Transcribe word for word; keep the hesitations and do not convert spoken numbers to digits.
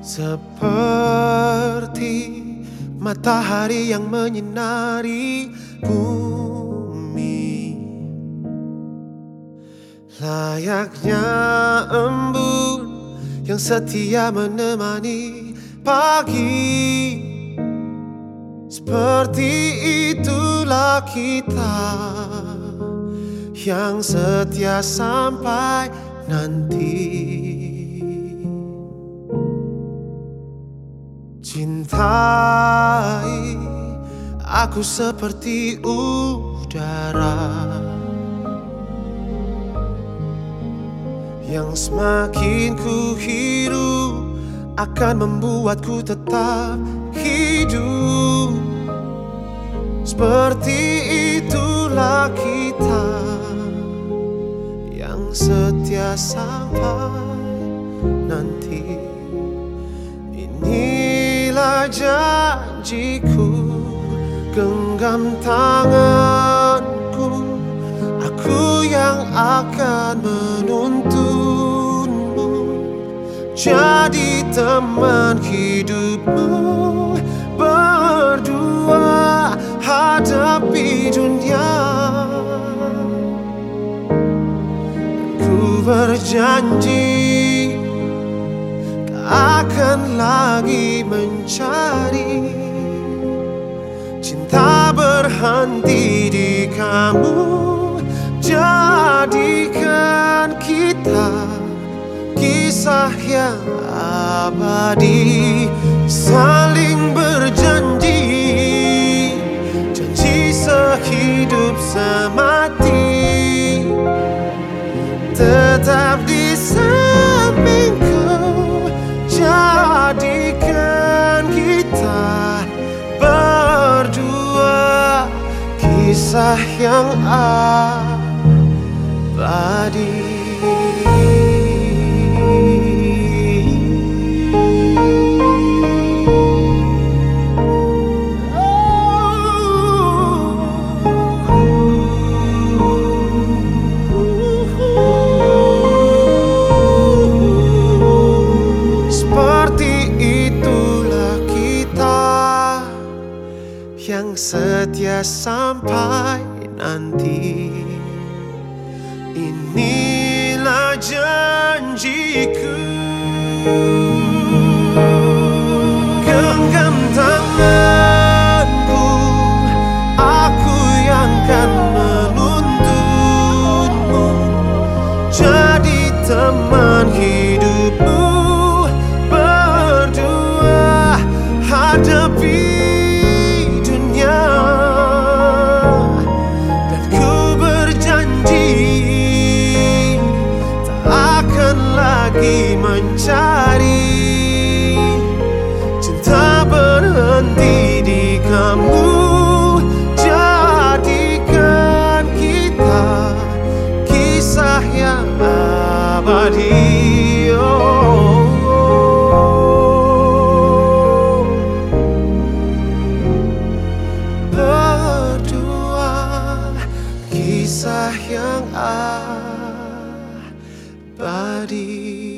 Seperti matahari yang menyinari bumi, layaknya embun yang setia menemani pagi. Seperti itulah kita yang setia sampai nanti. Cintai aku seperti udara yang semakin ku hirup akan membuatku tetap hidup. Seperti itulah kita yang setia sampai nanti. Inilah janjiku, genggam tanganku, aku yang akan menuntunmu, jadi teman hidupmu. Berdua hadapi dunia, ku berjanji akan lagi mencari cinta berhenti di kamu. Jadikan kita kisah yang abadi, saling berjanji, janji sehidup semati, tetap di sampingku. Jadikan kita berdua kisah yang abadi. Yang setia sampai nanti. Inilah janjiku, genggam tanganku, aku yang kan menuntunmu, jadi teman hidupmu. Berdua hadapi mencari cinta berhenti di kamu. Jadikan kita kisah yang abadi. Oh, oh. Berdua kisah yang abadi.